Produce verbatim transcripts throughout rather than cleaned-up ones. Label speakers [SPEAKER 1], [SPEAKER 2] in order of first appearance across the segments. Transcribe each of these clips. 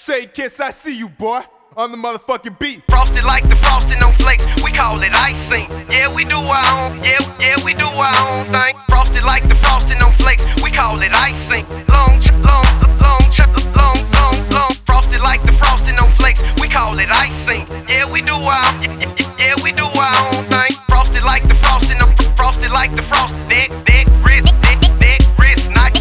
[SPEAKER 1] say, Kiss, I see you, boy, on the motherfucking beat.
[SPEAKER 2] Frosted like the frosting on flakes, we call it icing. Yeah, we do our own, yeah, yeah, we do our own thing. Frosted like the frosting on flakes, we call it icing. Long, ch long, long, ch long, long, long. Frosted like the frosting on flakes, we call it icing. Yeah, we do our, yeah, yeah, we do our own thing. Frosted like the frosting on, frosted like the frost. Neck, neck, wrist, neck, neck, wrist, nice.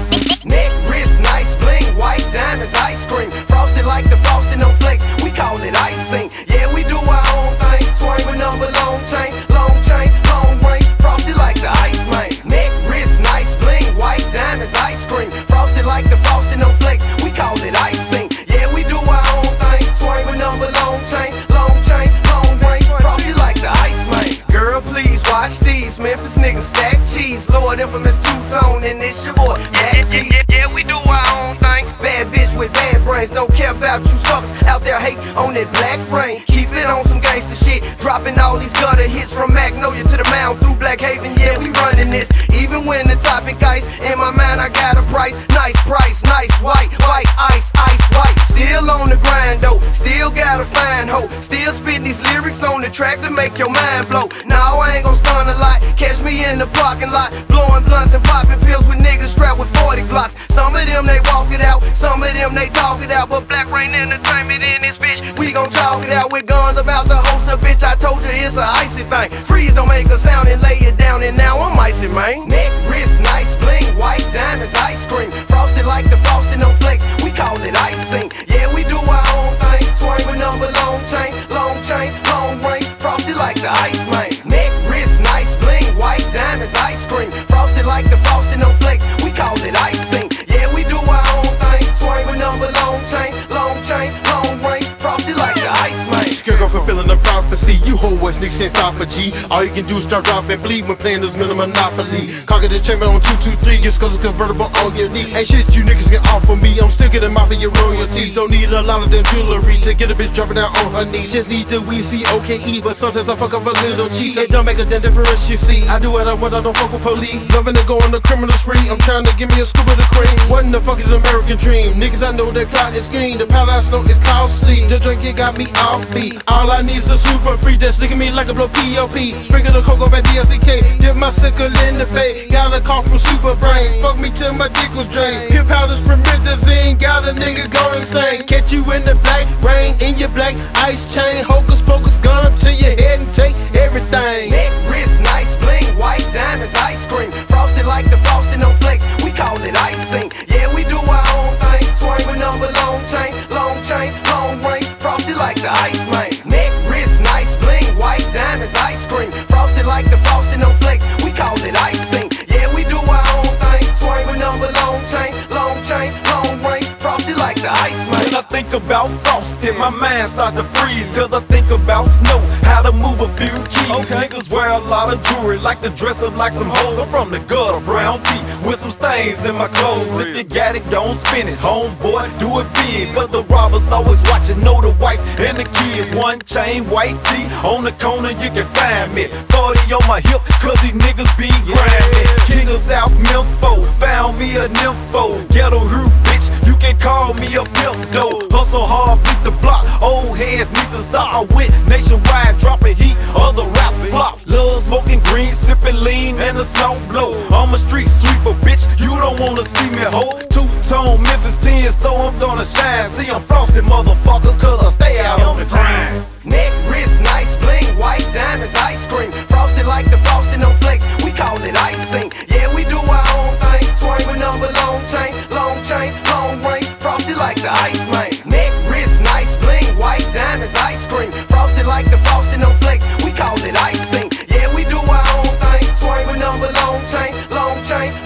[SPEAKER 3] Neck, wrist, nice, bling, white diamonds, ice cream. Frosted like the frosting on flakes, we call it icing. Yeah, we do our own thing. Swing with number, long chain, long chain, long range. Frosted like the ice man. Neck, wrist, nice, bling, white diamonds, ice cream. Frosted like the frosting on flakes, we call it icing. Yeah, we do our own thing. Swing with number, long chain, long chain, long range. Frosted like the ice man. Girl, please watch these Memphis niggas stack cheese. Lord infamous two-tone, and it's your boy.
[SPEAKER 2] Yeah, yeah, yeah, yeah, we do our own thing.
[SPEAKER 3] Bad bitch with bad brains, don't care about you suckers out there hate on that black brain. Keep it on some gangster shit, dropping all these gutter hits from Magnolia to the Mound through Black Haven. Yeah, we running this. Even when the topic ice, in my mind I got a price. Nice price, nice white, white ice, ice white. Still on the grind though, still got a fine hoe. Still spitting these lyrics on the track to make your mind blow. Now I ain't gon' stun a lot, catch me in the parking lot, blowing blunts and popping pills with niggas strapped with forty Glocks. Some of them they walk it out, some of them they talk it out, but Black Rain Entertainment in this bitch, we gon' talk it out with guns about to host a bitch. I told you it's a icy thing. Freeze, don't make a sound and lay it down, and now I'm icy, man. Neck, wrist, nice, bling, white diamonds, ice cream. Frosted like the frosting on flakes, we call it icing. Yeah, we do our own thing. Swing with number, long chain, long chain, long range. Frosted like the ice man. Neck, wrist, nice, bling, white diamonds, ice cream. Frosted like the frosting on flakes, we call it icing. Yeah, we do our own thing. Swing with number, long chain, long chain, long range. Frosted like the ice man.
[SPEAKER 4] Scarecrow fulfilling the prophecy. You whole West niggas can't stop a G. All you can do is start dropping bleed when playing this minimum monopoly. Conquer the chamber on two two three. Get skulls convertible on your knee. Ain't shit you niggas get off of me. I'm still getting off of your royalties. Don't need a lot of them jewelry to get a bitch dropping down on her knees. Just need the weed C O K E. But sometimes I fuck up a little cheese. It don't make a damn difference, you see. I do what I want, I don't fuck with police. Loving to go on the criminal spree. I'm trying to give me a scoop of the cream. What in the fuck is American dream? Niggas, I know they plot is green. The paradise know is costly. The drink it got me off beat. All I need is a super free that's licking me like a blow P O P. Sprinkle the cocoa by D S C K. Dip my sickle in the bay. Got a call from Super Brain. Fuck me till my dick was drained. Hip powders promethazine. Got a nigga go insane. Catch you in the black rain. In your black ice chain. Hocus pocus gun up to your head and take everything.
[SPEAKER 3] Neck, wrist, nice, bling, white diamonds, ice cream. Frosted like the frosting on flakes, we call it icing. Yeah, we do our own thing. Swing with number, long chain, long chain, long range. Frosted like the ice man. Neck, wrist, nice, bling, white diamonds, ice cream. Frosted like the frosting on flakes, we call it icing. Yeah, we do our own thing. Swing with number, long chain, long chain, long range. Frosted like the ice man.
[SPEAKER 5] When I think about frosting, my mind starts to freeze. Cause I think about snow, how to move a few keys. Okay. Niggas wear a lot of jewelry, like to dress up like some hoes. I'm from the gutter, brown tee, with some stains in my clothes. If you got it, don't spin it, homeboy, do it big. But the robbers always watching, know the wife and the kids. One chain, white tee, on the corner you can find me. forty on my hip, cause these niggas be grinding. King of South Memphis, found me a nympho. Ghetto root bitch, you can call me a pimp though. Hustle hard, beat the block, old heads need to start. I went nationwide, dropping heat, other raps flop. Love smoking green, sipping lean, and the snow blow. I'm a street sweeper, bitch, you don't wanna see me hoe. Two-tone Memphis ten, so I'm gonna shine. See, I'm frosted, motherfucker, cause I stay out on the time.
[SPEAKER 3] Neck, wrist, nice, bling, white diamonds, ice cream. Frosted like the frosting on flakes, we call it icing. Yeah, we do our own thing. Swing with number, long chain, long chain, long range. Frosted like the ice man. Neck, wrist, nice, bling, white diamonds, ice cream. Frosted like the frosting on flakes, we call it icing. Yeah, we do our own thing. Swing with number, long chain, long chain,